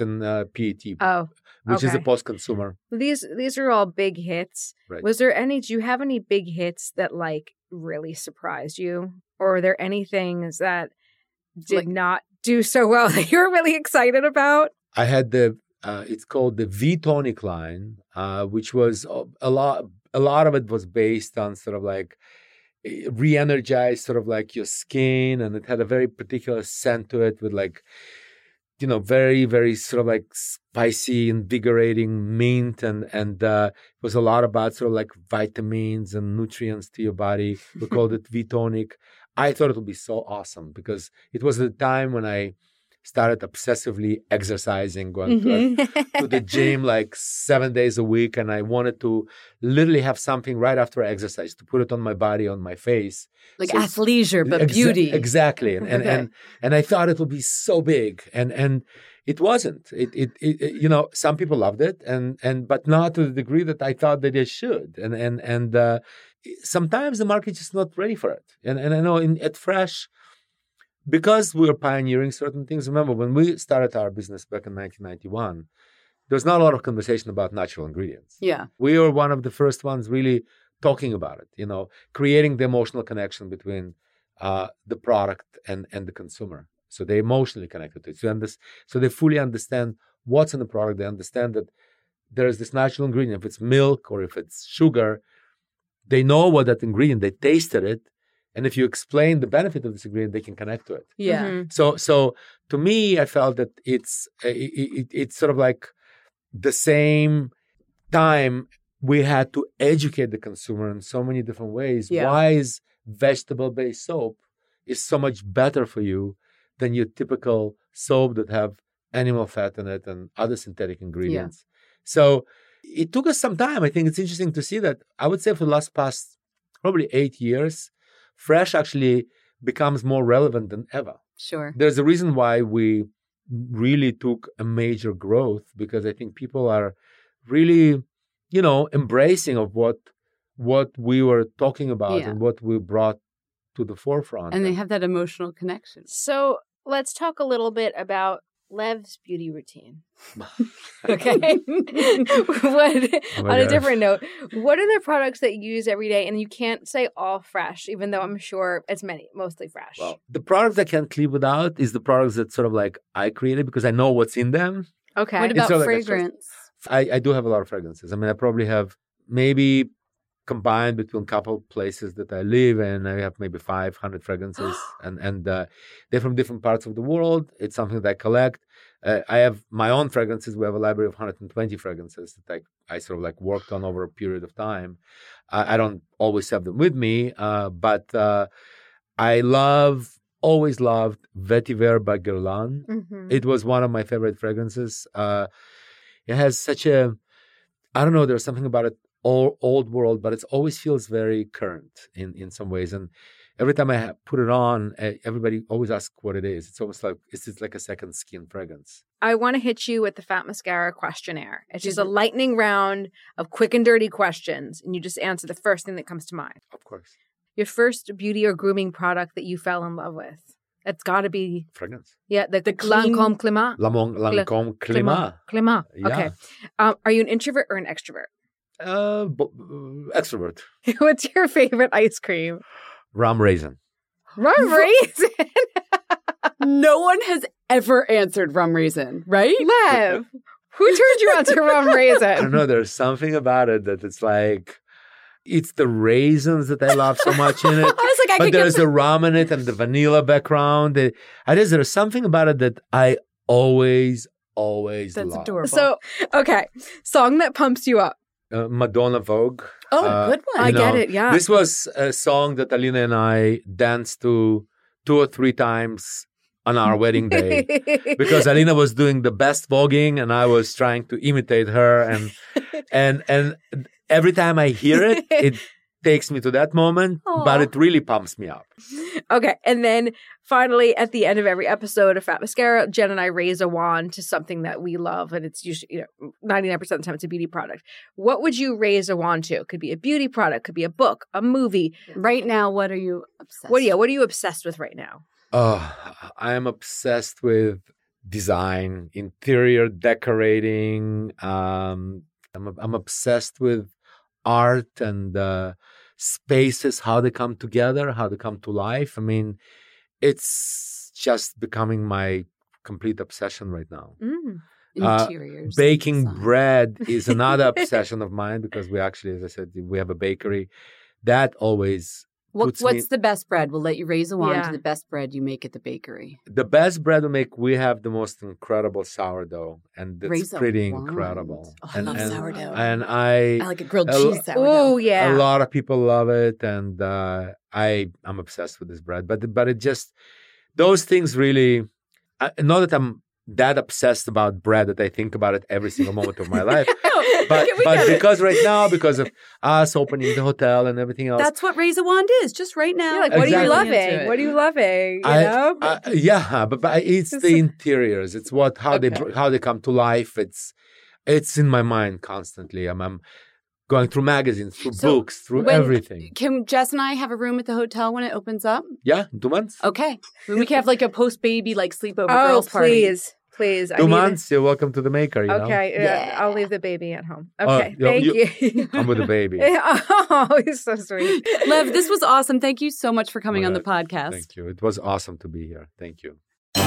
PET, Oh, which is a okay. post-consumer. These are all big hits. Right. Do you have any big hits that like really surprised you? Or are there any things that did not do so well that you were really excited about? I had it's called the V-Tonic line, which was a lot of it was based on sort of like re-energize sort of like your skin, and it had a very particular scent to it with like, very, very sort of like spicy, invigorating mint, and it was a lot about sort of like vitamins and nutrients to your body. We called it V-Tonic. I thought it would be so awesome because it was the time when I started obsessively exercising, going to the gym like 7 days a week. And I wanted to literally have something right after I exercise to put it on my body, on my face. Like So- athleisure, but beauty. Exactly. And, Okay. and I thought it would be so big. And it wasn't. It some people loved it but not to the degree that I thought that they should. And sometimes the market is just not ready for it. And I know at Fresh, because we were pioneering certain things. Remember, when we started our business back in 1991, there was not a lot of conversation about natural ingredients. Yeah. We were one of the first ones really talking about it, creating the emotional connection between the product and the consumer. So they emotionally connected to it. So they fully understand what's in the product. They understand that there's this natural ingredient. If it's milk or if it's sugar, they know what that ingredient, they tasted it. And if you explain the benefit of this ingredient, they can connect to it. Yeah. Mhm. So to me, I felt that it's sort of like the same time we had to educate the consumer in so many different ways. Yeah. Why is vegetable-based soap is so much better for you than your typical soap that have animal fat in it and other synthetic ingredients. So it took us some time. I think it's interesting to see that. I would say for the past probably 8 years, Fresh actually becomes more relevant than ever. Sure. There's a reason why we really took a major growth, because I think people are really, embracing of what we were talking about Yeah. and what we brought to the forefront. And they have that emotional connection. So let's talk a little bit about Lev's beauty routine. Okay. On a gosh. different note, what are the products that you use every day? And you can't say all Fresh, even though I'm sure it's mostly Fresh. Well, the products I can't live without is the products that sort of like I created because I know what's in them. Okay. What It's about sort of like a fragrance? I do have a lot of fragrances. I mean, I probably have maybe combined between a couple places that I live in, I have maybe 500 fragrances, and they're from different parts of the world. It's something that I collect. I have my own fragrances. We have a library of 120 fragrances that I sort of like worked on over a period of time. I don't always have them with me, but I always loved Vetiver by Guerlain. Mhm. It was one of my favorite fragrances. It has such I don't know, there's something about it, old world, but it always feels very current in some ways. And every time I put it on, everybody always asks what it is. It's almost like, it's like a second skin fragrance. I want to hit you with the Fat Mascara questionnaire. It's just a lightning round of quick and dirty questions, and you just answer the first thing that comes to mind. Of course. Your first beauty or grooming product that you fell in love with. It's got to be, Fragrance. the clean- Lancôme Climat. Lancôme Climat. Climat. Yeah. Okay. Are you an introvert or an extrovert? Extrovert. What's your favorite ice cream? Rum raisin. Rum raisin. No one has ever answered rum raisin, right? Lev, who turned you on to rum I don't raisin? know. There's something about it that it's like, it's the raisins that I love so much in it. I was like, I But could there's get the rum in it and the vanilla background. There's something about it that I always That's love. adorable. So, okay. Song that pumps you up. Madonna Vogue. Oh, good one. I get it, yeah. This was a song that Alina and I danced to 2 or 3 times on our wedding day because Alina was doing the best voguing and I was trying to imitate her. And every time I hear it, it takes me to that moment, but it really pumps me up. Okay. And then finally, at the end of every episode of Fat Mascara, Jen and I raise a wand to something that we love. And it's usually, 99% of the time, it's a beauty product. What would you raise a wand to? It could be a beauty product, could be a book, a movie. Right now, what are you obsessed with? What are you obsessed with right now? I am obsessed with design, interior decorating. I'm obsessed with art and spaces, how they come together, how they come to life. I mean, it's just becoming my complete obsession right now. Interiors. Baking bread is another obsession of mine because we actually, as I said, we have a bakery. That always What's the best bread? We'll let you raise a wand to the best bread you make at the bakery. The best bread we make, we have the most incredible sourdough, and it's pretty incredible. Oh, I love sourdough. And I like a grilled cheese sourdough. Oh, yeah. A lot of people love it, and I'm obsessed with this bread. But it just, those things really, not that I'm that obsessed about bread that I think about it every single moment of my life. But because right now, because of us opening the hotel and everything else. That's what Raise a Wand is, just right now. What are you loving? What are you loving? But it's the interiors. It's how they come to life. It's in my mind constantly. I'm going through magazines, through books, through everything. Can Jess and I have a room at the hotel when it opens up? Yeah, 2 months. Okay. We can have like a post-baby sleepover girls party. Please. 2 months, you're welcome to the maker, you know? Yeah. I'll leave the baby at home. Okay, thank you. I'm with the baby. Oh, he's so sweet. Lev, this was awesome. Thank you so much for coming on the podcast. Thank you. It was awesome to be here. Thank you.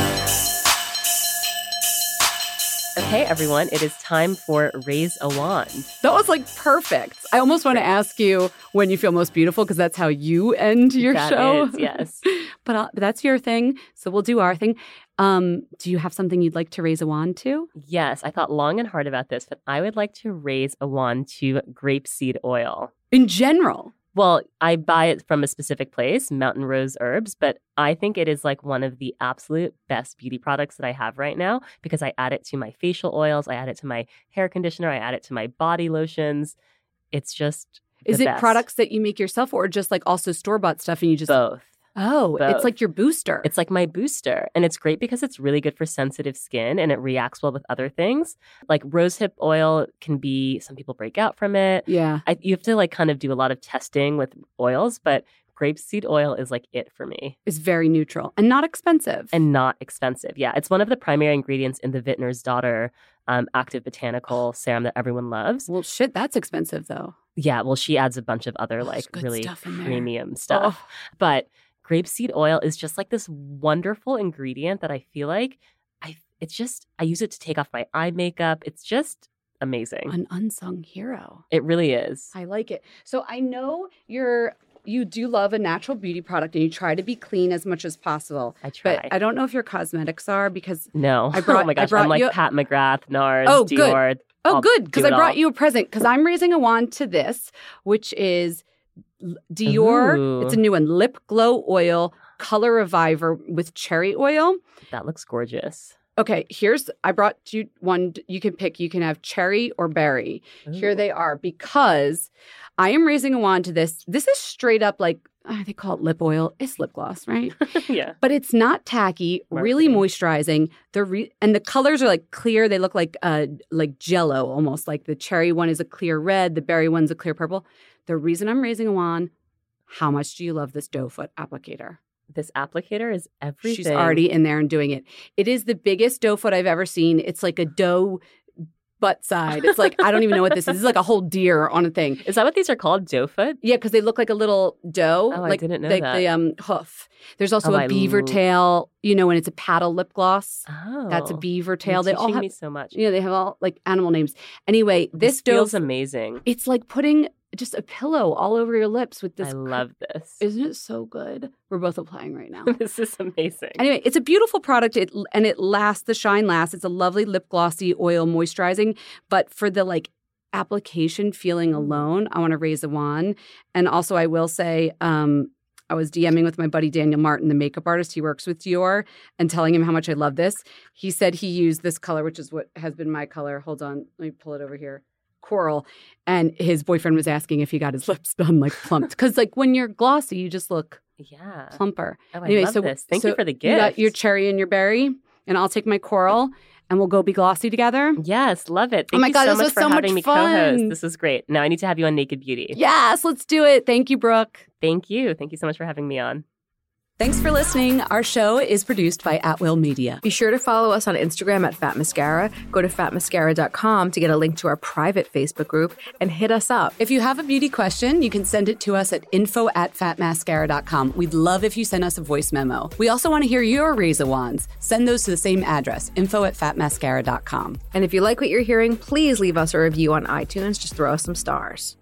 Okay, everyone, it is time for Raise a Wand. That was perfect. I almost want to ask you when you feel most beautiful because that's how you end your show. That is, yes. But that's your thing, so we'll do our thing. Do you have something you'd like to raise a wand to? Yes, I thought long and hard about this, but I would like to raise a wand to grapeseed oil. In general? Well, I buy it from a specific place, Mountain Rose Herbs, but I think it is one of the absolute best beauty products that I have right now because I add it to my facial oils, I add it to my hair conditioner, I add it to my body lotions. It's just Is the it best. Products that you make yourself or just also store-bought stuff and you just... Both. Oh, Both. It's like your booster. It's like my booster. And it's great because it's really good for sensitive skin and it reacts well with other things. Like rosehip oil can be, some people break out from it. Yeah. You have to kind of do a lot of testing with oils, but grapeseed oil is it for me. It's very neutral and not expensive. Yeah. It's one of the primary ingredients in the Vintner's Daughter active botanical serum that everyone loves. Well, shit, that's expensive though. Yeah. Well, she adds a bunch of other really premium stuff. But grapeseed oil is just this wonderful ingredient that I feel I use it to take off my eye makeup. It's just amazing. An unsung hero. It really is. I like it. So I know you do love a natural beauty product and you try to be clean as much as possible. I try. But I don't know if your cosmetics are because no. I brought, oh my gosh, I'm Pat McGrath, NARS, Dior. Dior. Good, because I brought you a present because I'm raising a wand to this, which is Dior. Ooh. It's a new one, Lip Glow Oil Color Reviver with cherry oil. That looks gorgeous. Okay, I brought you one. You can pick. You can have cherry or berry. Ooh. Here they are because I am raising a wand to this. This is straight up they call it lip oil. It's lip gloss, right? Yeah. But it's not tacky, really moisturizing. And the colors are clear. They look like Jell-O almost. Like the cherry one is a clear red. The berry one's a clear purple. The reason I'm raising a wand, how much do you love this doe foot applicator? This applicator is everything. She's already in there and doing it. It is the biggest doe foot I've ever seen. It's like a doe butt side. It's I don't even know what this is. This is a whole deer on a thing. Is that what these are called? Doe foot? Yeah, because they look like a little doe. Oh, I didn't know that. The hoof. There's also a beaver tail, and it's a paddle lip gloss. Oh. That's a beaver tail. You're they all teaching have me so much. They have all animal names. Anyway, this doe feels amazing. It's like putting just a pillow all over your lips with this. I love this. Isn't it so good? We're both applying right now. This is amazing. Anyway, it's a beautiful product. The shine lasts. It's a lovely lip glossy oil moisturizing. But for the application feeling alone, I want to raise a wand. And also, I will say, I was DMing with my buddy Daniel Martin, the makeup artist. He works with Dior, and telling him how much I love this. He said he used this color, which is what has been my color. Hold on. Let me pull it over here. Coral. And his boyfriend was asking if he got his lips done like plumped. Because like when you're glossy, you just look plumper. Oh, I love this. Thank you for the gift. You got your cherry and your berry, and I'll take my coral. And we'll go be glossy together. Yes, love it. Thank you so much for having me co-host. This is great. Now I need to have you on Naked Beauty. Yes, let's do it. Thank you, Brooke. Thank you. Thank you so much for having me on. Thanks for listening. Our show is produced by At Will Media. Be sure to follow us on Instagram at Fat Mascara. Go to fatmascara.com to get a link to our private Facebook group and hit us up. If you have a beauty question, you can send it to us at info@fatmascara.com. We'd love if you send us a voice memo. We also want to hear your razor wands. Send those to the same address, info@fatmascara.com. And if you like what you're hearing, please leave us a review on iTunes. Just throw us some stars.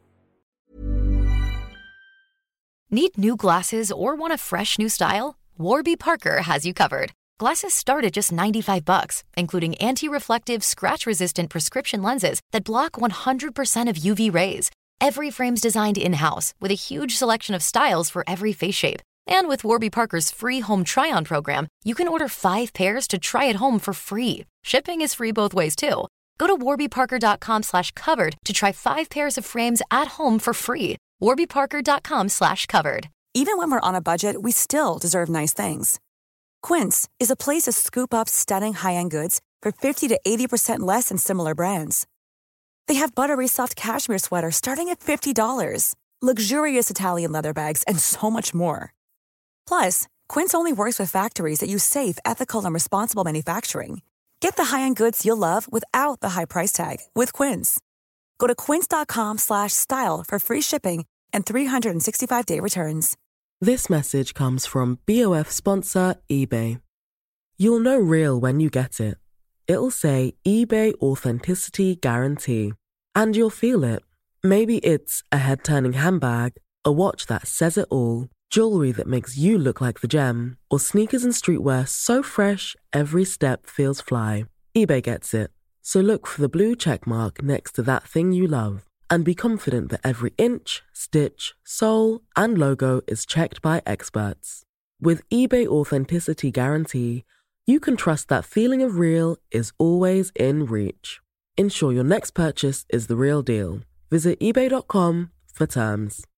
Need new glasses or want a fresh new style? Warby Parker has you covered. Glasses start at just $95, including anti-reflective, scratch-resistant prescription lenses that block 100% of UV rays. Every frame's designed in-house with a huge selection of styles for every face shape. And with Warby Parker's free home try-on program, you can order 5 pairs to try at home for free. Shipping is free both ways, too. Go to warbyparker.com/covered to try 5 pairs of frames at home for free. warbyparker.com/covered. Even when we're on a budget, we still deserve nice things. Quince is a place to scoop up stunning high-end goods for 50 to 80% less than similar brands. They have buttery soft cashmere sweaters starting at $50, luxurious Italian leather bags, and so much more. Plus, Quince only works with factories that use safe, ethical, and responsible manufacturing. Get the high-end goods you'll love without the high price tag with Quince. Go to quince.com/style for free shipping and 365-day returns. This message comes from BOF sponsor eBay. You'll know real when you get it. It'll say eBay Authenticity Guarantee. And you'll feel it. Maybe it's a head-turning handbag, a watch that says it all, jewelry that makes you look like the gem, or sneakers and streetwear so fresh every step feels fly. eBay gets it. So look for the blue check mark next to that thing you love and be confident that every inch, stitch, sole, and logo is checked by experts. With eBay Authenticity Guarantee, you can trust that feeling of real is always in reach. Ensure your next purchase is the real deal. Visit ebay.com for terms.